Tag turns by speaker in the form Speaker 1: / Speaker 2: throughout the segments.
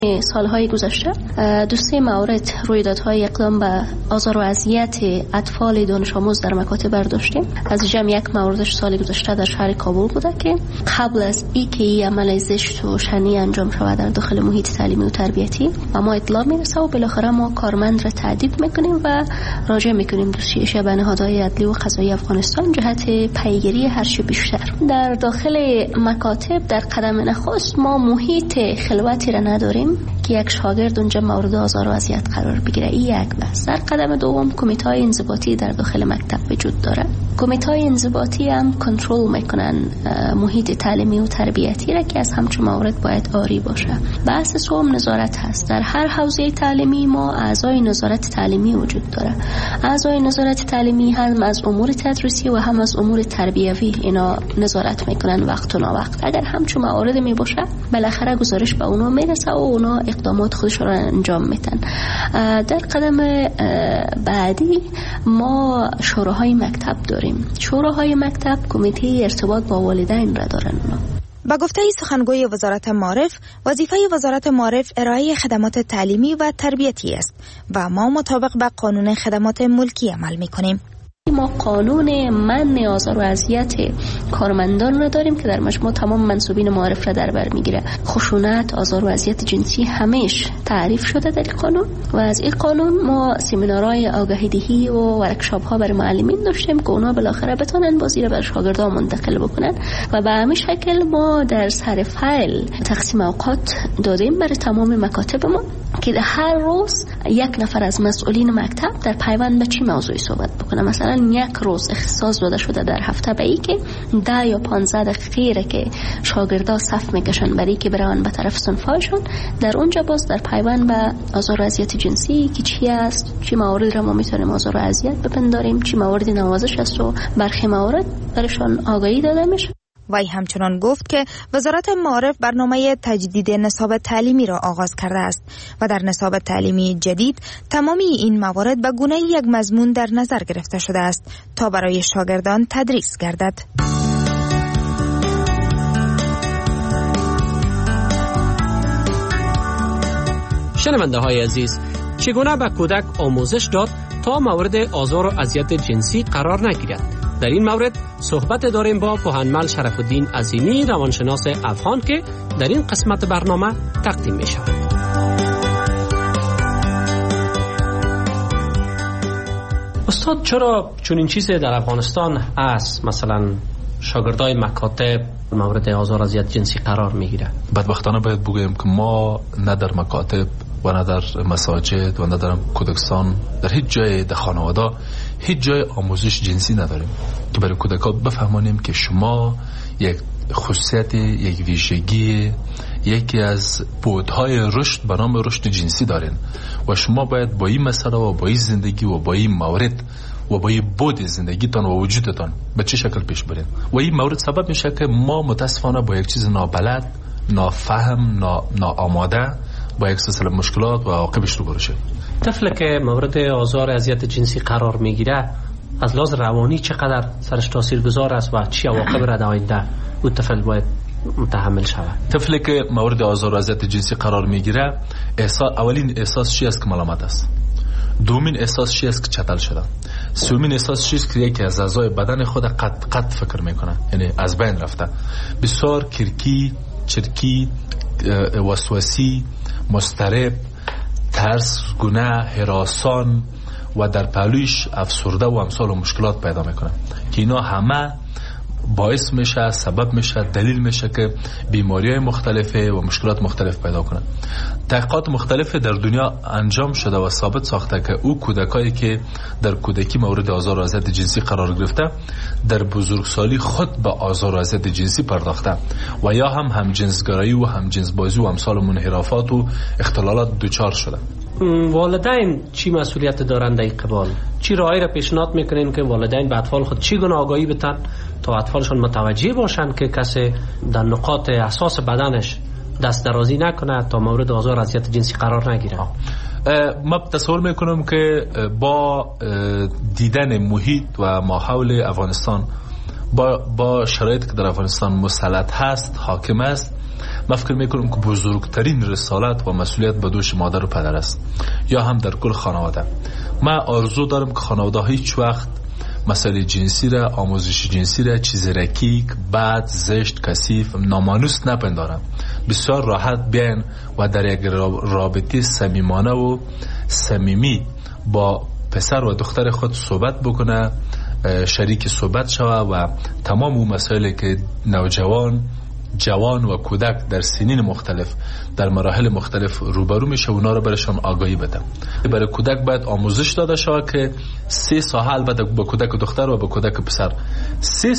Speaker 1: سالهای گذشته دو سه مورد رویدادهای اقدام به آزار و اذیت اطفال دانش آموز در مکاتب برداشتیم. از جمع یک موردش سال گذشته در شهر کابل بوده که قبل از اینکه این عمل زشت و شنی انجام شود در داخل محیط تعلیمی و تربیتی و ما اطلاع میرسه و بالاخره ما کارمند را تادیب میکنیم و راجع میکنیم دوسیش به نهادهای عدلی و قضایی افغانستان جهت پیگیری هر چه بیشتر. در داخل مکاتب در قدم نخست ما محیط خلوتی را نداریم که یک شاگرد اونجا مورد آزار و اذیت قرار بگیره. این یک بحث. در قدم دوم کمیته‌های انضباطی در داخل مکتب وجود داره. کمیته‌های انضباطی هم کنترل میکنن محیط تعلیمی و تربیتی را که از همچون موارد باید آری باشه. بحث سوم نظارت هست. در هر حوزه تعلیمی ما اعضای نظارت تعلیمی وجود داره. اعضای نظارت تعلیمی هم از امور تدریسی و هم از امور تربیوی اینا نظارت میکنن وقت و ناوقت. اگر همچون موارد می باشه بالاخره گزارش به اونا میرسه و اونا اقدامات خودش را انجام میدن. در قدم بعدی ما شوراهای مکتب داریم. شوراهای مکتب کمیته ارتباط با والدین را دارن.
Speaker 2: با گفته سخنگوی وزارت معارف، وظیفه وزارت معارف ارائه خدمات تعلیمی و تربیتی است و ما مطابق با قانون خدمات ملکی عمل میکنیم.
Speaker 1: ما قانون منع آزار و اذیت کارمندان را داریم که در مجموع تمام منصوبین معارف را در بر میگیره. خشونت، آزار و اذیت جنسی همیش تعریف شده در قانون و از این قانون ما سمینارهای آگاهی دهی و ورکشاپ ها برای معلمین داشتیم که اونا بالاخره بتونن بازی را بر شاگردان منتقل بکنن و به همین شکل ما در سر فایل تقسیم اوقات دادیم برای تمام مکاتب ما که هر روز یک نفر از مسئولین مکتب در پیوند به چی موضوعی صحبت بکنه. مثلا یک روز اختصاص داده شده در هفته به ای که 10 یا 15 دقیقه که شاگردا صف میکشن برای که برن به طرف صنفایشون، در اونجا باز در پیوند به آزار و اذیت جنسی که چی است، چی موارد را ما میتونیم آزار و اذیت بپنداریم، چی موارد نوازش است و برخی موارد برشان آگاهی داده میشه.
Speaker 2: وی همچنان گفت که وزارت معارف برنامه تجدید نصاب تعلیمی را آغاز کرده است و در نصاب تعلیمی جدید تمامی این موارد به گونه یک مضمون در نظر گرفته شده است تا برای شاگردان تدریس گردد.
Speaker 3: شنونده های عزیز، چگونه به کودک آموزش داد تا مورد آزار و اذیت جنسی قرار نگیرد؟ در این مورد صحبت داریم با پوهنمل شرف الدین عظیمی، روانشناس افغان که در این قسمت برنامه تقدیم می شود. استاد، چرا چون این چیزی در افغانستان است؟ مثلا شاگردای مکاتب مورد آزار و اذیت جنسی قرار می گیره؟
Speaker 4: بدبختانه باید بگویم که ما نه در مکاتب و نه در مساجد و نه در کودکستان در هیچ جای در خانواده هیچ جای آموزش جنسی نداریم که برای کودکان بفهمانیم که شما یک خصوصیت، یک ویژگی، یکی از بودهای رشد به نام رشد جنسی دارین و شما باید با این مسئله و با این زندگی و با این مورد و با این بود زندگیتان و وجودتان به چه شکل پیش برین. و این مورد سبب میشه که ما متاسفانه با یک چیز نابلد، نافهم، ناآماده با یک سلسله مشکلات و عواقبش رو برشه.
Speaker 3: طفل که مورد آزار اذیت جنسی قرار میگیره از لحاظ روانی چقدر سرش تاثیرگذار است و چی عواقب را در آینده اون طفل باید متحمل شود؟
Speaker 4: طفلی که مورد آزار و اذیت جنسی قرار میگیره اولین احساس چی است که ملامت است، دومین احساس چی است که چتل شده، سومین احساس چی است که یکی از اعضای بدن خود قد فکر میکنه، یعنی از بین رفته. بسیار کرکی، چرکی، وسواسی، مضطرب، ترس، گناه، هراسان و در پهلویش افسرده و امثال و مشکلات پیدا میکنه که اینا همه باعث میشه، سبب میشه، دلیل میشه که بیماری‌های مختلفه و مشکلات مختلف پیدا کنه. تحقیقات مختلف در دنیا انجام شده و ثابت ساخته که او کودکایی که در کودکی مورد آزار و اذیت جنسی قرار گرفته در بزرگسالی خود به آزار و اذیت جنسی پرداخته و یا هم جنسگرایی و هم جنس بازی و امثال منحرافات و اختلالات دچار شده.
Speaker 3: والدین چی مسئولیت دارند در این قبال؟ چی راهی را پیشنهاد میکنین که والدین به اطفال خود چی گونه آگاهی بدن تا اطفالشون متوجه باشن که کسی در نقاط حساس بدنش دست درازی نکنه تا مورد آزار و اذیت جنسی قرار نگیره؟
Speaker 4: ما تصور میکنم که با دیدن محیط و ماحول افغانستان با شرایطی که در افغانستان مسلط هست، حاکم است، من فکر میکنم که بزرگترین رسالت و مسئولیت به دوش مادر و پدر است، یا هم در کل خانواده. من آرزو دارم که خانواده ها هیچ وقت مسئله جنسی را، آموزش جنسی را چیز رکیک، بد، زشت، کثیف، نامانوس نپندارم. بسیار راحت بیاین و در یک رابطه صمیمانه و صمیمی با پسر و دختر خود صحبت بکنه، شریک صحبت شوه و تمام اون مسائلی که نوجوان، جوان و کودک در سنین مختلف در مراحل مختلف روبرو میشه اونا رو برشان آگاهی بده. برای کودک باید آموزش داده شود که 3 ساحه، البته با کودک دختر و با کودک پسر، 3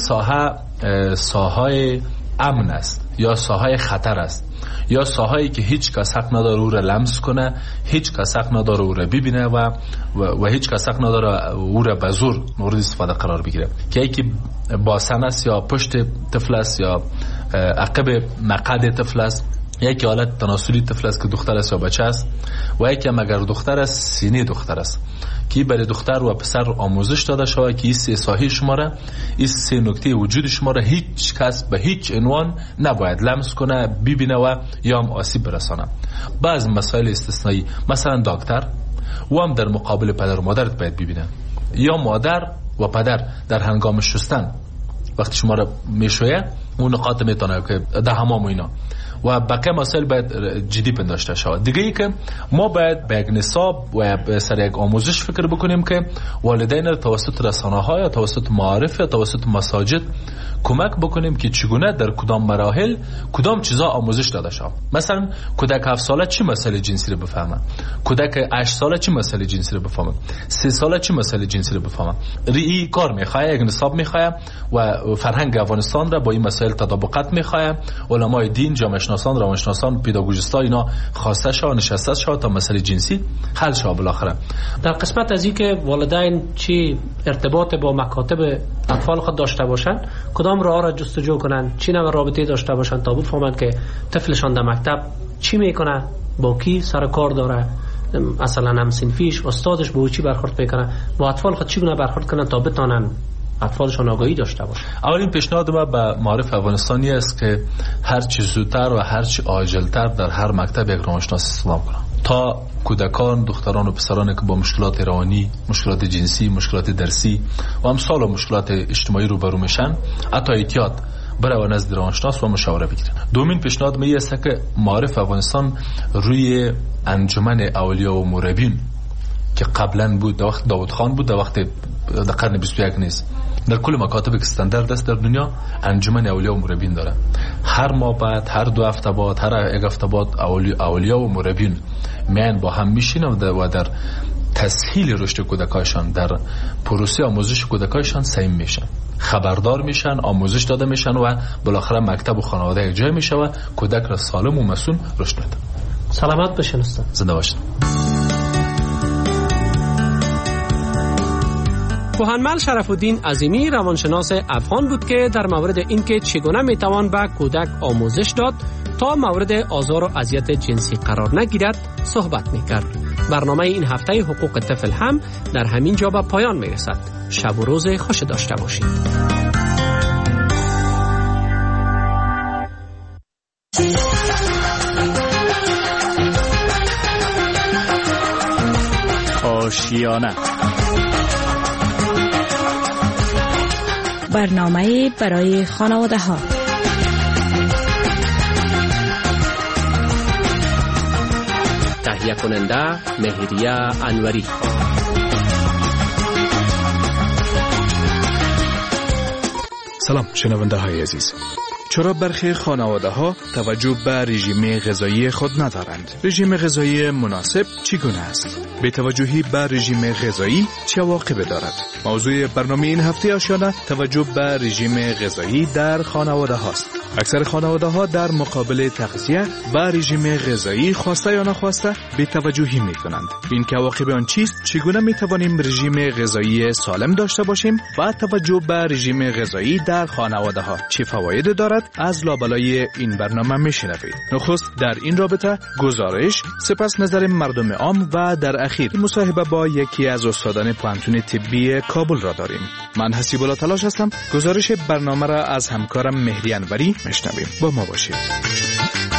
Speaker 4: ساحه امن است یا ساحه خطر است، یا ساحه‌ای که هیچ کس حق نداره او را لمس کنه، هیچ کس حق نداره او را ببینه و هیچ کس حق نداره او را به زور مورد استفاده قرار بگیره، که یکی باسن است یا پشت طفل است یا عقب مقعد طفل است، یکی حالت تناسلی طفل است که دختر است یا بچه است، و یکی هم اگر دختر است سینه دختر است، که برای دختر و پسر آموزش داده شود که این 3 ساحه شما را، این 3 نکته وجود شما را هیچ کس به هیچ عنوان نباید لمس کنه، ببینه و یا هم آسیب برسانه. بعض مسائل استثنایی، مثلا دکتر و هم در مقابل پدر و مادرت باید ببینه، یا مادر و پدر در هنگام شستن وقتی شما را میشویه اون نقاط میتونه که در حمام و اینا، و بقیه مسائل باید جدی پنداشته شود. دیگه ای که ما باید به یک نصاب و به سر یک آموزش فکر بکنیم که والدین را توسط رسانه‌ها یا توسط معارف یا توسط مساجد کمک بکنیم که چگونه در کدام مراحل کدام چیزا آموزش داده شود. مثلا کودک 7 ساله چه مسئله جنسی رو بفهمه، کودک 8 ساله چه مسئله جنسی رو بفهمه، 3 ساله چه مسئله جنسی رو بفهمه. ری کار میخواد، یک نصاب میخواد و فرهنگ افغانستان را با این مسائل تطابقت میخواد. علمای دین، جامعه شناسان، روانشناسان، پداگوژیستا اینا خواسته شو نشسته شو تا مسئله جنسی حل شو بالاخره.
Speaker 3: در قسمت از این که والدین چی ارتباط با مکاتب اطفال خود داشته باشن، کدام راه را جستجو کنن، چی نوع رابطه داشته باشن تا بفهمند که طفلشان در مکتب چی میکنه، با کی سر کار داره، مثلا هم صنفیش استادش با چی برخورد میکنه، با اطفال خود چگونه برخورد کنن تا بتونن اطفالشان آگاهی داشته باشن.
Speaker 4: اولین پیشنهاد ما به معارف افغانستانی است که هر چی زودتر و هر چی عاجلتر در هر مکتب یک روانشناس استخدام کنه تا کودکان، دختران و پسرانی که با مشکلات روانی، مشکلات جنسی، مشکلات درسی و امثال مشکلات اجتماعی روبرو میشن، حتی احتیاط برای نزد روانشناس و مشاوره بگیرن. دومین پیشنهاد می است که معارف افغانستان روی انجمن اولیاء و مربین که قبلا بود، در وقت داود خان بود، در وقت در قرن 21 نیست، در کل مکاتب که استاندارد است در دنیا انجمن اولیاء و مربین داره. هر ماه بعد، هر 2 هفته بعد، هر 1 هفته بعد اولیاء و مربین میان با هم میشینن و در تسهیل رشد کودکایشان، در پروسه آموزش کودکایشان سعی میشن، خبردار میشن، آموزش داده میشن و بالاخره مکتب و خانواده یک جای میشه و کودک را سالم و مسئول رشد بده.
Speaker 3: سلامت باشین استاد.
Speaker 4: زنده باشین.
Speaker 3: پوهنمل شرف الدین عظیمی روانشناس افغان بود که در مورد اینکه چگونه میتوان به کودک آموزش داد تا مورد آزار و اذیت جنسی قرار نگیرد صحبت میکرد. برنامه این هفته حقوق طفل هم در همین جا به پایان میرسد. شب و روز خوش داشته باشید.
Speaker 5: آشیانه،
Speaker 2: برنامه برای خانواده ها.
Speaker 3: تهیه کننده مهریه انوری.
Speaker 5: سلام شنونده های عزیز. چرا برخی خانواده ها توجه به رژیم غذایی خود ندارند؟ رژیم غذایی مناسب چگونه است؟ به توجهی به رژیم غذایی چه عواقبی دارد؟ موضوع برنامه این هفته آشیانه توجه به رژیم غذایی در خانواده هاست. اکثر خانواده ها در مقابل تغذیه و رژیم غذایی خواسته یا نخواسته به توجهی می کنند. این که عواقب آن چیست؟ چگونه می توانیم رژیم غذایی سالم داشته باشیم؟ با توجه به رژیم غذایی در خانواده ها چه فواید دارد؟ از لابلای این برنامه می شنوید. نخست در این رابطه گزارش، سپس نظر مردم عام و در اخیر مصاحبه با یکی از استادان پوهنتون طبی کابل را داریم. من حسیب الله تلاش هستم. گزارش برنامه را از همکارم مهری انوری میشنویم. با ما باشید.